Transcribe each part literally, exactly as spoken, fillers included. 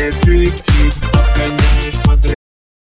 меняет джип-джип, обгоняешь подряд.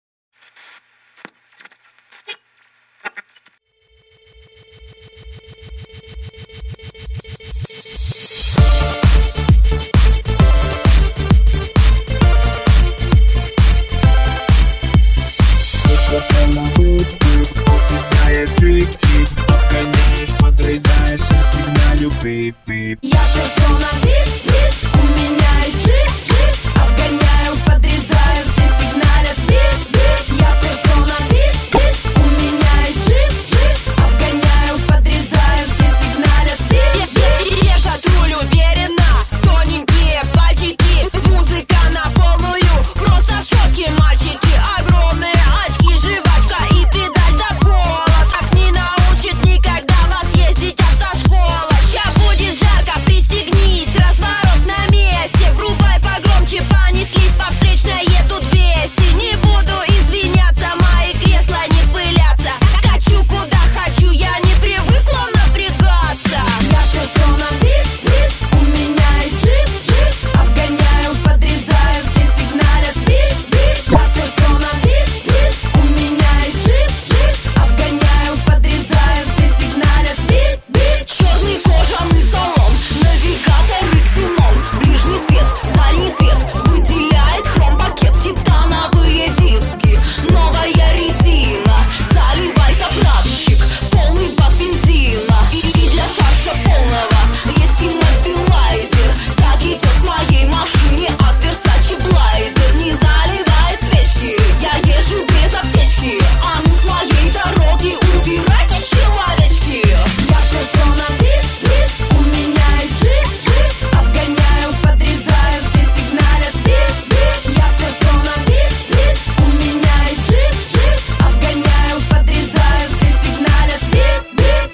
Меняет джип-джип, обгоняешь, подрезаешь, я сигналю пип-пип. Я персона вип-вип, у меня есть джип-джип, обгоняю, подрезаю, все сигналят бип-бип. Я персона вип-вип, у меня есть джип-джип, обгоняю, подрезаю, все сигналят бип-бип. Езжат руль уверенно, тоненькие пальчики, музыка на полную, просто в шоке мальчики, огромные очки, жвачка и педаль до пола. Так не научит никогда вас ездить автошкола. Ща будет жарко, пристегнись, разворот на месте, врубай погромче, понеслись по встречной, едут двести. Не буду извиняться, мои кресла не пылятся, качу куда хочу, я не привыкла напрягаться. Я персона вип-вип, у меня есть джип-джип, обгоняю, подрезаю, все сигналят бип-бип. Я персона вип-вип, у меня есть джип-джип, обгоняю, подрезаю, все сигналят бип-бип. Черный кожаный салон, навигатор и ксенон, ближний свет, дальний свет, выделяет хром-пакет, титановые диски, новая резина, заливай заправщик, полный бак бензина. И, и для фарша полного есть иммобилайзер, так идет в моей машине от Versace блайзер. Не заливает свечки, я езжу без аптечки, а ну с моей дороги убирайтесь, человечки. Я персона вип-вип, у меня есть джип-джип, обгоняю, подрезаю, все сигналят бип-бип. Я персона вип-вип, у меня есть джип-джип, обгоняю, подрезаю, все сигналят бип-бип.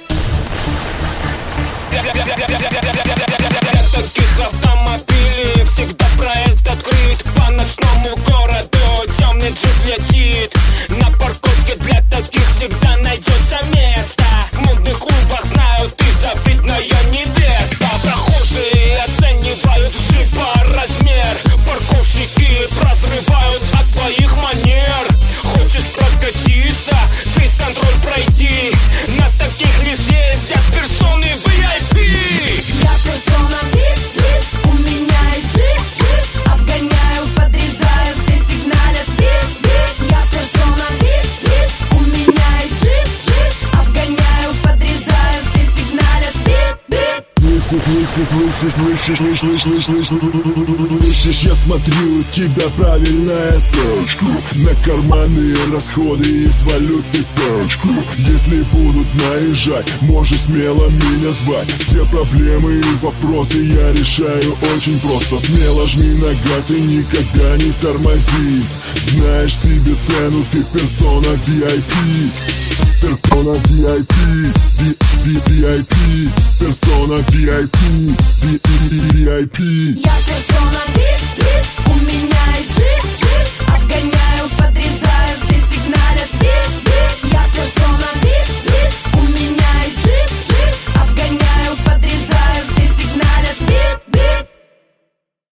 Для таких автомобилей всегда проезд открыт, по ночному городу темный джип летит. На парковке для таких всегда найдется место, в модных клубах знают, ты завидная невеста. Прохожие оценивают джипа размер, парковщики прозревают от твоих манер. Хочешь прокатиться, фейс-контроль пройти, на таких лишь ездят персоны ви ай пи. Я персона вип-вип, у меня есть джип-джип, обгоняю, подрезаю, все сигналят бип-бип. Я персона вип-вип, у меня есть джип-джип, обгоняю, подрезаю, все сигналят бип-бип. Слышишь, я смотрю, у тебя правильная точка. На карманные расходы из валюты точку. Если будут наезжать, можешь смело меня звать. Все проблемы и вопросы я решаю очень просто. Смело жми на газ и никогда не тормози. Знаешь себе цену, ты персона ви ай пи. Персона ви ай пи, ви ай пи, персона ви ай пи, ви ай пи. Я персона вип-вип, у меня есть джип-джип,